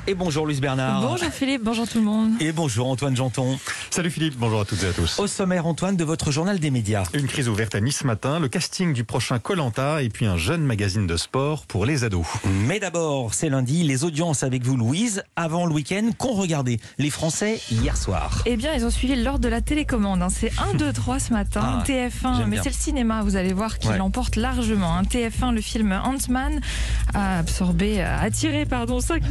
Et bonjour Luce Bernard. Bonjour Philippe, bonjour tout le monde. Et bonjour Antoine Janton. Salut Philippe, bonjour à toutes et à tous. Au sommaire Antoine de votre journal des médias. Une crise ouverte à Nice ce matin, le casting du prochain Koh-Lanta et puis un jeune magazine de sport pour les ados. Mais d'abord, c'est lundi, les audiences avec vous Louise, avant le week-end qu'ont regardé les Français hier soir. Eh bien, ils ont suivi l'ordre de la télécommande. C'est 1, 2, 3 ce matin, TF1, mais c'est le cinéma, vous allez voir, qui l'emporte largement. TF1, le film Ant-Man a attiré 5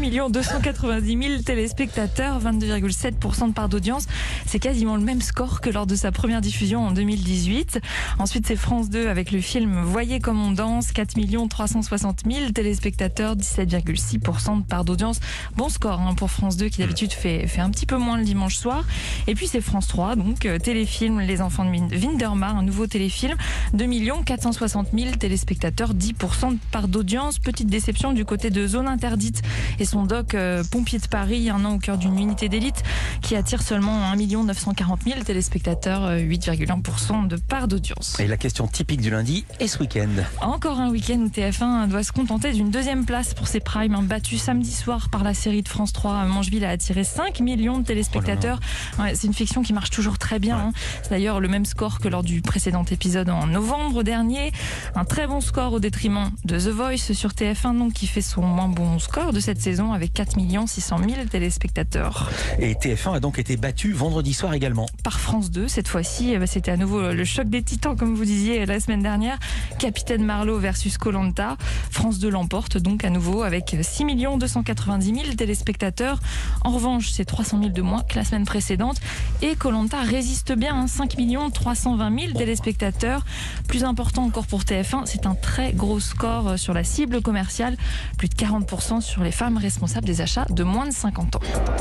290 000 téléspectateurs, 22,7% de part d'audience. C'est quasiment le même score que lors de sa première diffusion en 2018. Ensuite, c'est France 2 avec le film Voyez comme on danse, 4 360 000 téléspectateurs, 17,6% de part d'audience. Bon score pour France 2 qui d'habitude fait un petit peu moins le dimanche soir. Et puis c'est France 3, donc téléfilm Les Enfants de Windemar, un nouveau téléfilm, 2 460 000 téléspectateurs, 10% de part d'audience. Petite déception du côté de Zone Interdite et son doc Pompiers de Paris, un an au cœur d'une unité d'élite qui attire seulement 1 940 000 téléspectateurs, 8,1% de part d'audience. Et la question typique du lundi est ce week-end. Encore un week-end où TF1 doit se contenter d'une deuxième place pour ses primes, battu samedi soir par la série de France 3. Mangeville a attiré 5 millions de téléspectateurs. C'est une fiction qui marche toujours très bien. C'est d'ailleurs le même score que lors du précédent épisode en novembre dernier. Un très bon score au détriment de The Voice sur TF1, donc, qui fait son moins bon score de cette saison avec 4 600 000 téléspectateurs. Et TF1 a donc été battu vendredi soir également. Par France 2, cette fois-ci, c'était à nouveau le choc des titans, comme vous disiez la semaine dernière. Capitaine Marlowe versus Koh-Lanta. France 2 l'emporte donc à nouveau avec 6 290 000 téléspectateurs. En revanche, c'est 300 000 de moins que la semaine précédente. Et Koh-Lanta résiste bien, 5 320 000 téléspectateurs. Plus important encore pour TF1, c'est un très gros score sur la cible commerciale. Plus de 40% sur les femmes responsables des achats de moins de 50 ans.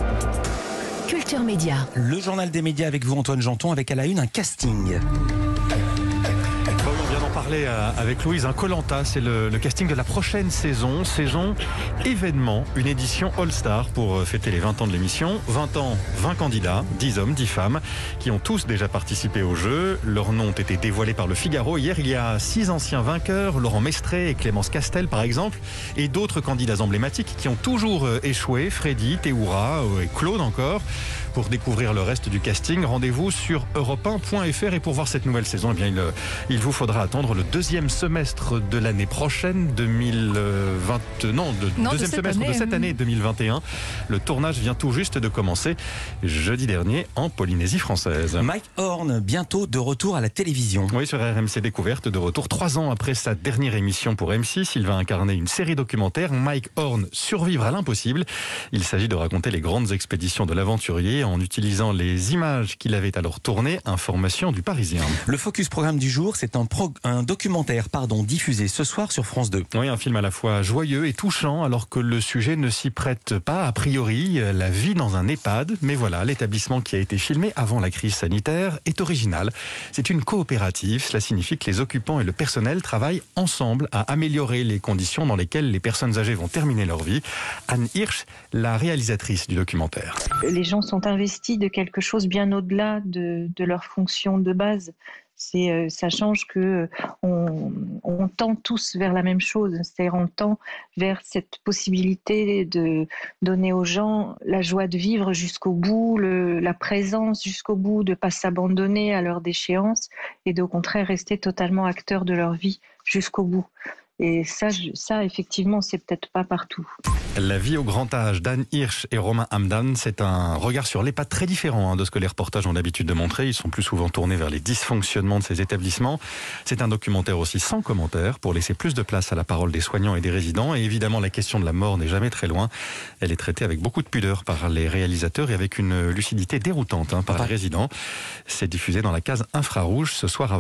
Culture Média. Le journal des médias avec vous Antoine Janton, avec à la une un casting. On vient d'en parler avec Louise. Koh-Lanta, c'est le casting de la prochaine saison événement, une édition All-Star pour fêter les 20 ans de l'émission. 20 ans, 20 candidats, 10 hommes, 10 femmes, qui ont tous déjà participé au jeu. Leurs noms ont été dévoilés par le Figaro. Hier, il y a 6 anciens vainqueurs, Laurent Mestré et Clémence Castel par exemple, et d'autres candidats emblématiques qui ont toujours échoué, Freddy, Théoura et Claude encore. Pour découvrir le reste du casting, rendez-vous sur europe1.fr. Et pour voir cette nouvelle saison, il vous faudra attendre le deuxième semestre de l'année prochaine, deuxième semestre de cette année 2021. Le tournage vient tout juste de commencer jeudi dernier en Polynésie française. Mike Horn, bientôt de retour à la télévision. Oui, sur RMC Découverte, de retour 3 ans après sa dernière émission pour M6. Il va incarner une série documentaire, Mike Horn, Survivre à l'impossible. Il s'agit de raconter les grandes expéditions de l'aventurier en utilisant les images qu'il avait alors tournées. Information du Parisien. Le focus programme du jour, c'est un documentaire diffusé ce soir sur France 2. Oui, un film à la fois joyeux et touchant, alors que le sujet ne s'y prête pas a priori, la vie dans un EHPAD. Mais voilà, l'établissement qui a été filmé avant la crise sanitaire est original. C'est une coopérative, cela signifie que les occupants et le personnel travaillent ensemble à améliorer les conditions dans lesquelles les personnes âgées vont terminer leur vie. Anne Hirsch, la réalisatrice du documentaire. Les gens sont investis de quelque chose bien au-delà de leur fonction de base. Ça change que on tend tous vers la même chose, c'est-à-dire on tend vers cette possibilité de donner aux gens la joie de vivre jusqu'au bout, la présence jusqu'au bout, de ne pas s'abandonner à leur déchéance et au contraire rester totalement acteurs de leur vie jusqu'au bout. Et ça, effectivement, c'est peut-être pas partout. La vie au grand âge d'Anne Hirsch et Romain Hamdan, c'est un regard sur l'EHPAD très différent de ce que les reportages ont l'habitude de montrer. Ils sont plus souvent tournés vers les dysfonctionnements de ces établissements. C'est un documentaire aussi sans commentaire pour laisser plus de place à la parole des soignants et des résidents. Et évidemment, la question de la mort n'est jamais très loin. Elle est traitée avec beaucoup de pudeur par les réalisateurs et avec une lucidité déroutante par les résidents. C'est diffusé dans la case infrarouge ce soir à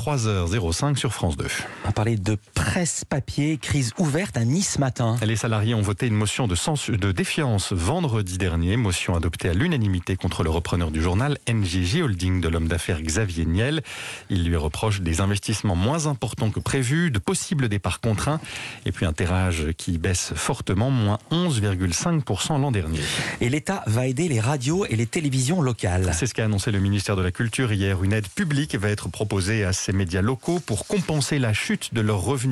23h05 sur France 2. On va parler de presse papier, crise ouverte à Nice matin. Les salariés ont voté une motion de défiance vendredi dernier, motion adoptée à l'unanimité contre le repreneur du journal, NJJ Holding, de l'homme d'affaires Xavier Niel. Il lui reproche des investissements moins importants que prévu, de possibles départs contraints et puis un tirage qui baisse fortement, moins 11,5% l'an dernier. Et l'État va aider les radios et les télévisions locales. C'est ce qu'a annoncé le ministère de la Culture hier. Une aide publique va être proposée à ces médias locaux pour compenser la chute de leurs revenus publicitaires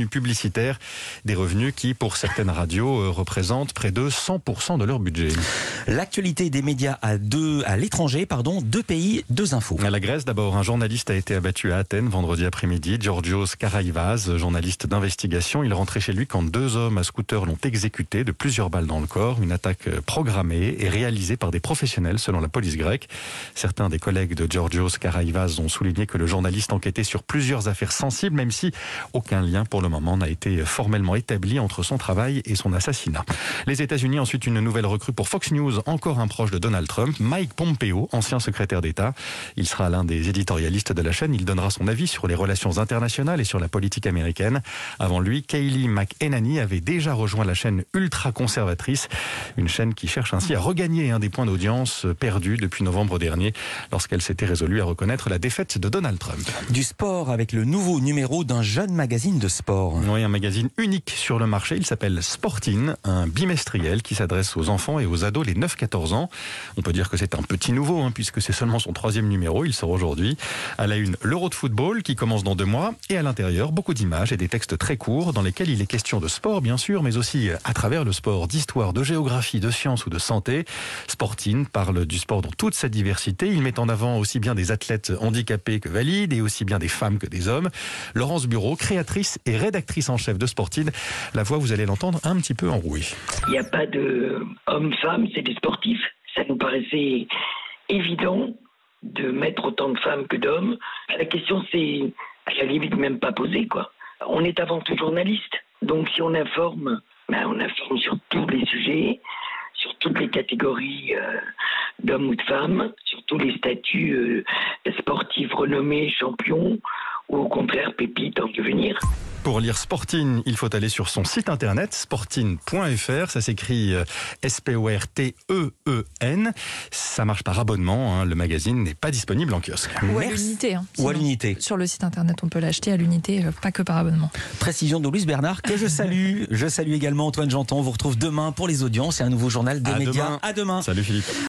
publicitaires, des revenus qui, pour certaines radios, représentent près de 100% de leur budget. L'actualité des médias à l'étranger, deux pays, deux infos. À la Grèce, d'abord, un journaliste a été abattu à Athènes vendredi après-midi. Georgios Karaïvas, journaliste d'investigation, il rentrait chez lui quand 2 hommes à scooter l'ont exécuté de plusieurs balles dans le corps. Une attaque programmée et réalisée par des professionnels, selon la police grecque. Certains des collègues de Georgios Karaïvas ont souligné que le journaliste enquêtait sur plusieurs affaires sensibles, même si aucun lien pour le moment n'a été formellement établi entre son travail et son assassinat. Les États-Unis, ensuite, une nouvelle recrue pour Fox News, encore un proche de Donald Trump, Mike Pompeo, ancien secrétaire d'État. Il sera l'un des éditorialistes de la chaîne. Il donnera son avis sur les relations internationales et sur la politique américaine. Avant lui, Kayleigh McEnany avait déjà rejoint la chaîne ultra-conservatrice, une chaîne qui cherche ainsi à regagner un des points d'audience perdus depuis novembre dernier, lorsqu'elle s'était résolue à reconnaître la défaite de Donald Trump. Du sport avec le nouveau numéro d'un jeune magazine de sport. Oui, un magazine unique sur le marché. Il s'appelle Sportin, un bimestriel qui s'adresse aux enfants et aux ados les 9-14 ans. On peut dire que c'est un petit nouveau, puisque c'est seulement son 3e numéro. Il sort aujourd'hui. À la une, l'Euro de football qui commence dans 2 mois. Et à l'intérieur, beaucoup d'images et des textes très courts dans lesquels il est question de sport, bien sûr, mais aussi à travers le sport, d'histoire, de géographie, de sciences ou de santé. Sportin parle du sport dans toute sa diversité. Il met en avant aussi bien des athlètes handicapés que valides et aussi bien des femmes que des hommes. Laurence Bureau, créatrice et rédactrice en chef de Sportin. La voix, vous allez l'entendre un petit peu enrouée. Il n'y a pas de hommes-femmes, c'est des sportifs. Ça nous paraissait évident de mettre autant de femmes que d'hommes. La question, c'est à la limite même pas posée, quoi. On est avant tout journaliste. Donc si on informe, on informe sur tous les sujets, sur toutes les catégories d'hommes ou de femmes, sur tous les statuts sportifs renommés, champions, ou au contraire pépites en devenir. Pour lire Sportin, il faut aller sur son site internet, sportin.fr. Ça s'écrit SPORTEEN. Ça marche par abonnement. Le magazine n'est pas disponible en kiosque. Ou à l'unité. Ou à l'unité. Sur le site internet, on peut l'acheter à l'unité, pas que par abonnement. Précision de Louise Bernard, que je salue. Je salue également Antoine Janton. On vous retrouve demain pour les audiences et un nouveau journal des médias. Demain. À demain. Salut Philippe.